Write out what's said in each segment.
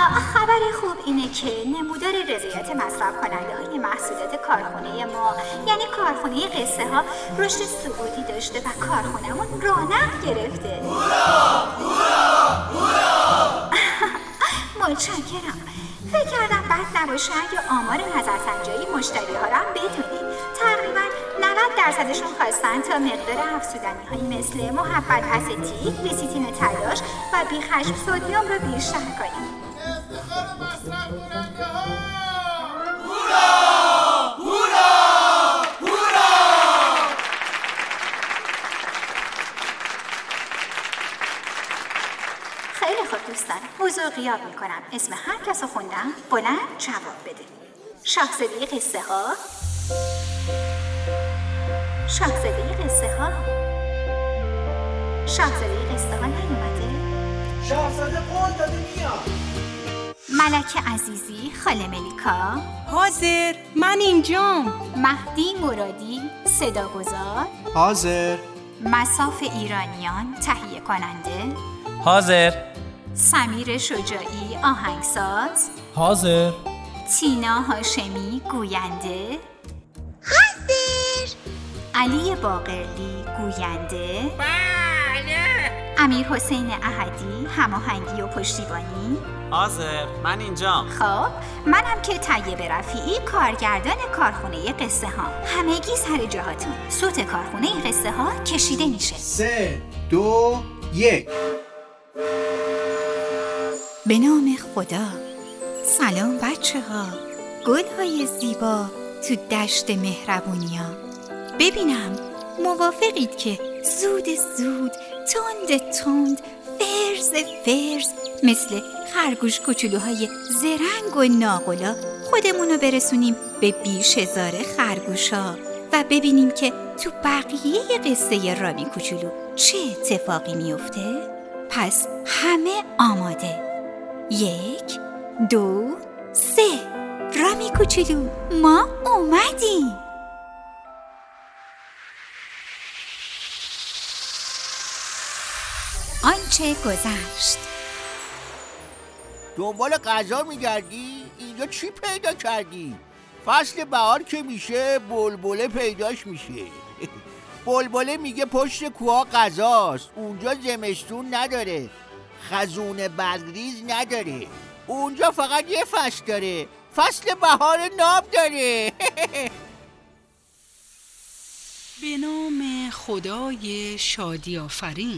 خبر خوب اینه که نمودار رضایت مصرف کننده های محصولات کارخونه ما، یعنی کارخونه قصه ها، رشد صعودی داشته و کارخونه‌مون رونق گرفته. متشکرم. فکر کردم بد نباشه اگه آمار نظرسنجی مشتری ها رو هم بدونید. تقریبا 90%شون خواستن تا مقدار افزودنی هایی مثل محبت اسیتیک، لیسیتین تلاش و بیخشم سدیم رو بیشتر کنیم. افتخار مصرف کننده ها! هورا! هورا! هورا! خیلی خوب دوستان، حضور غیاب میکنم. اسم هر کس رو خوندم بلند جواب بده. شاهزاده قصه ها، شاهزاده قصه ها، شاهزاده قصه ها نیومده؟ شاهزاده قول داده میاد. ملکه عزیزی، خاله ملیکا حاضر، من اینجام. مهدی مرادی، صداگذار حاضر. مصاف ایرانیان، تهیه کننده حاضر. سمیر شجاعی، آهنگساز حاضر. تینا هاشمی، گوینده حاضر. علی باقرلی، گوینده بله. امیر حسین احدی، هماهنگی و پشتیبانی حاضر. من اینجام. خب منم که طیب رفیعی، کارگردان کارخونه قصه ها. همگی سر جهاتون. صوت کارخونه قصه ها کشیده میشه. 3 2 1. به نام خدا. سلام بچه ها. گل های زیبا تو دشت مهربونیا. ببینم موافقید که زود زود، تند تند، فرز فرز، مثل خرگوش کوچولوهای زرنگ و ناقلا خودمونو برسونیم به بیش هزار خرگوشا و ببینیم که تو بقیه قصه رامی کوچولو چه اتفاقی میفته؟ پس همه آماده. 1 2 3. رامی کوچولو، ما اومدیم. آنچه گذشت. دنبال غذا میگردی؟ اینجا چی پیدا کردی؟ فصل بهار که میشه بلبله پیداش میشه. بلبله میگه پشت کوها غذاست. اونجا زمستون نداره، خزون برگریز نداره. اونجا فقط یه فصل داره، فصل بهار ناب داره. به نام خدای شادی آفرین.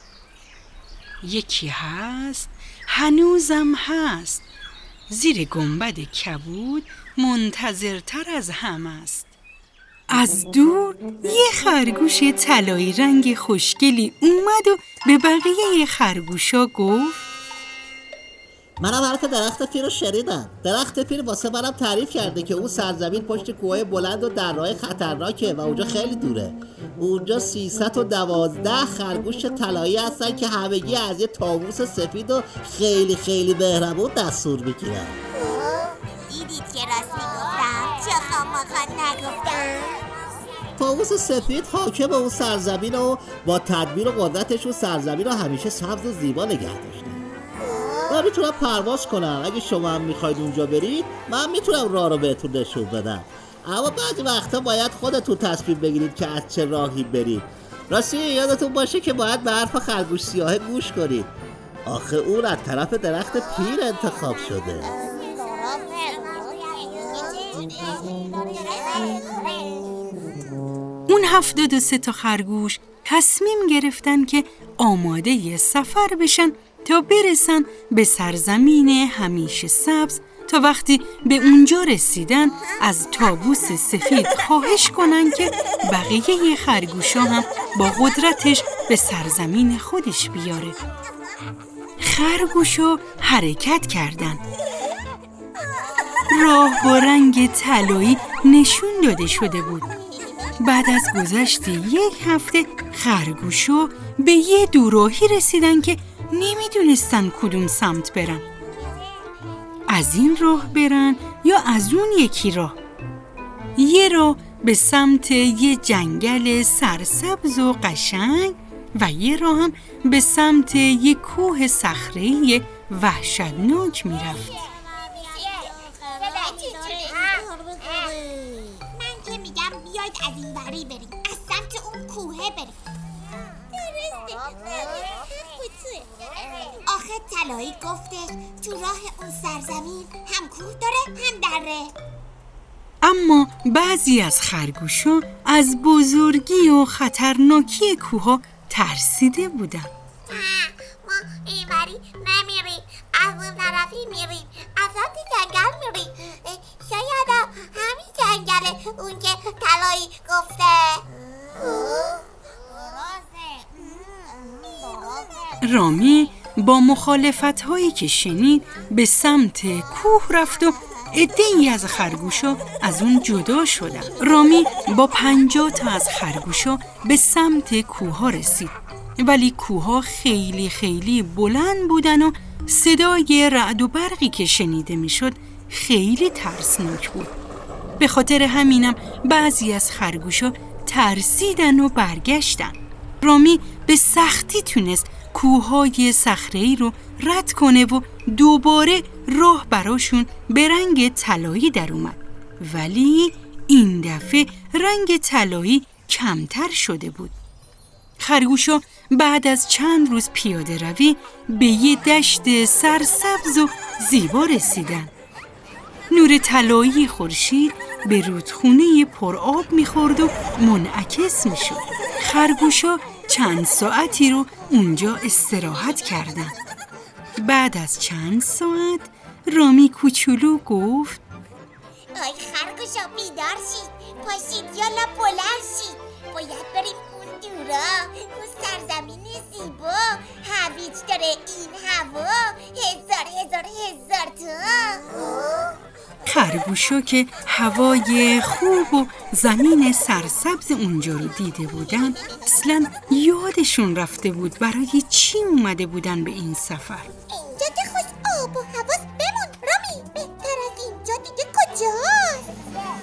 یکی هست، هنوزم هست، زیر گنبد کبود منتظرتر از هم است. از دور یه خرگوش طلایی رنگ خوشگلی اومد و به بقیه خرگوشا گفت: منم حرف درخت پیر رو شنیدم. درخت پیر واسه منم تعریف کرده که اون سرزمین پشت کوههای بلند و دره‌های خطرناکه و اونجا خیلی دوره. اونجا 312 خرگوش طلایی هستن که همگی از یه طاووس سفید و خیلی خیلی مهربون دستور میگیرن. دیدید که راست میگفتم؟ چه خامخواد نگفتم؟ طاووس سفید حاکم اون سرزمین و با تدبیر و قدرتشون سرزمین رو همیشه سبز و زیبا نگه داشتن. من میتونم پرواز کنم. اگه شما هم میخواید اونجا برید من میتونم راه رو بهتون نشون بدم، اما بعضی وقتا باید خودتون تصمیم بگیرید که از چه راهی برید. راستی یادتون باشه که باید به حرف خرگوش سیاه گوش کنید. آخه اون از طرف درخت پیر انتخاب شده. اون 73 تا خرگوش تصمیم گرفتن که آماده سفر بشن تا برسن به سرزمین همیشه سبز، تا وقتی به اونجا رسیدن از طاووس سفید خواهش کنن که بقیه خرگوشا هم با قدرتش به سرزمین خودش بیاره. خرگوشا حرکت کردن. راه با رنگ طلایی نشون داده شده بود. بعد از گذشت 1 هفته خرگوشا به یه دوراهی رسیدن که نمیدونستن کدوم سمت برن. از این راه برن یا از اون یکی راه. یه راه به سمت یه جنگل سرسبز و قشنگ و یه راه هم به سمت یه کوه صخره‌ای وحشتناک میرفت. من که میگم بیاید از این وری بریم، از سمت اون کوهه بریم. آخه طلایی گفتش تو راه اون سرزمین هم کوه داره هم دره. اما بعضی از خرگوشا از بزرگی و خطرناکی کوها ترسیده بودن. ما این وری نمیریم، از اون طرفی میریم، از سمت جنگل میریم. شاید همین جنگله اون که طلایی گفته. رامی با مخالفت‌هایی که شنید به سمت کوه رفت و عده‌ای از خرگوشا از اون جدا شدن. رامی با 50 تا از خرگوشا به سمت کوها رسید، ولی کوها خیلی خیلی بلند بودن و صدای رعد و برقی که شنیده میشد خیلی ترسناک بود. به خاطر همینم بعضی از خرگوشا ترسیدن و برگشتن. رامی به سختی تونست کوههای صخره‌ای رو رد کنه و دوباره راه براشون به رنگ طلایی در اومد، ولی این دفعه رنگ طلایی کمتر شده بود. خرگوشا بعد از چند روز پیاده روی به یه دشت سرسبز و زیبا رسیدن. نور طلایی خورشید به رودخونه پرآب می‌خورد و منعکس می‌شد. خرگوشا چند ساعتی رو اونجا استراحت کردن. بعد از چند ساعت رامی کوچولو گفت: آی خرگوشا بیدار شید، پاشید یالا بلند شید، باید بریم اون دورا، اون سرزمین زیبا. هویج داره این هوا، هزار تا. خرگوشا که هوای خوب و زمین سرسبز اونجا رو دیده بودن اصلا یادشون رفته بود برای چی اومده بودن به این سفر. اینجا که خوش آب و هواست، بمون رامی، بهتر از اینجا دیگه کجاست؟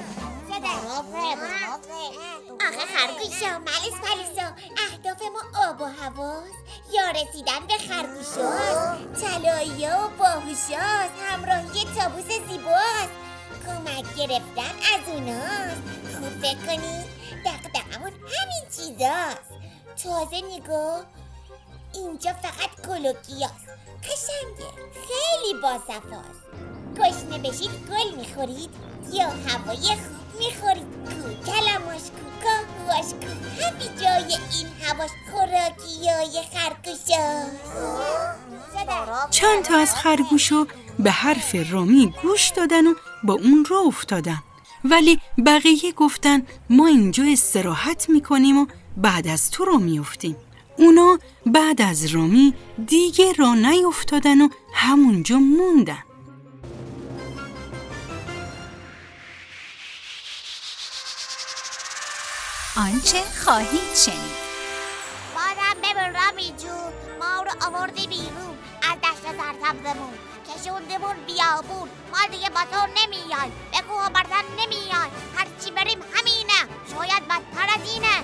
آخه خرگوشا ملیس پلیسا، اهداف ما آب و هواست یا رسیدن به خرگوشاست، طلایی و باهوشاست، همراهی طاووس زیباست، کمک گرفتن از اوناست. خوب فکر کنی دغدغمون همین چیزاست. تازه نگاه، اینجا فقط گل و گیاست، قشنگه، خیلی باصفاست. گشنه بشید گل میخورید یا هوای خوب میخورید. کو کلماش کو کاهواش کو، همه جای این هواش خوراکیای خرگوشاست. چند تا از خرگوشا به حرف رامی گوش دادن و با اون راه افتادن، ولی بقیه گفتن ما اینجا استراحت میکنیم و بعد از تو راه میافتیم. اونا بعد از رامی دیگه راه نیافتادن و همونجا موندن. آنچه خواهید شنید. بادم ببین رامی جون، ما رو آوردی بیرون از دشت سرسبزمون، کشوندمون بیابون، ما دیگه با تو نمیای، به کوه برزن نمیای، هرچی بریم همینه، شاید بدتر از اینه.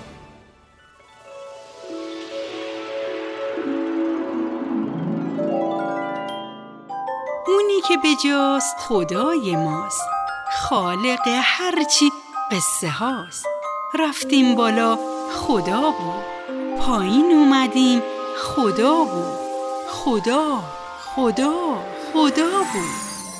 اونی که بجاست خدای ماست، خالق هرچی قصه هاست. رفتیم بالا خدا بود، پایین اومدیم خدا بود، خدا خدا خدا بود.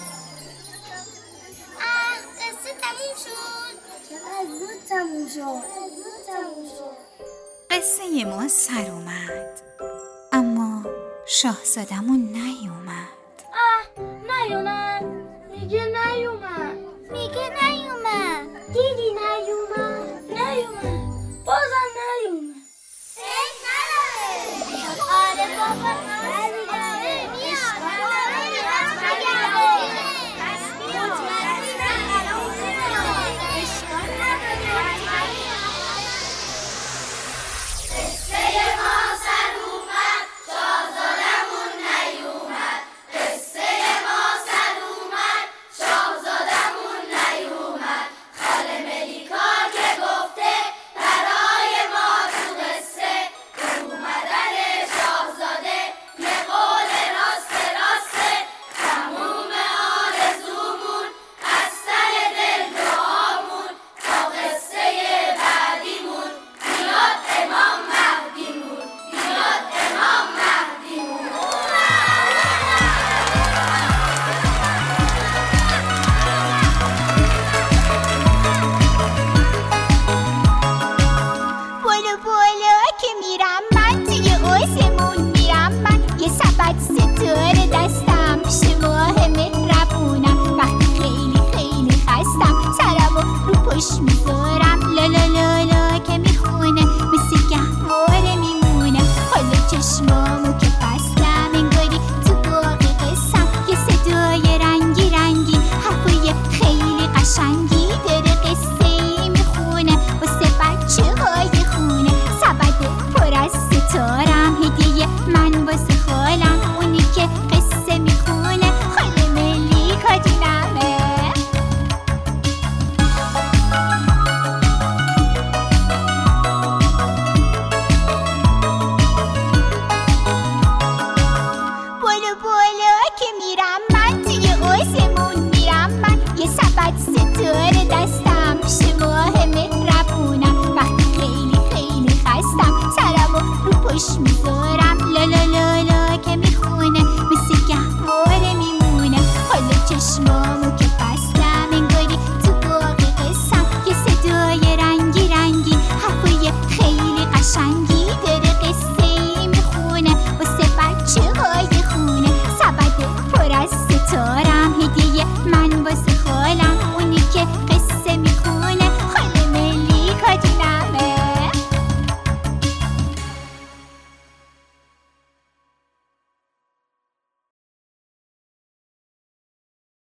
قصه تموم شد. چقدر زود تموم شد. قصه ما سر اومد، اما شاهزادمون نیومد. نیومد.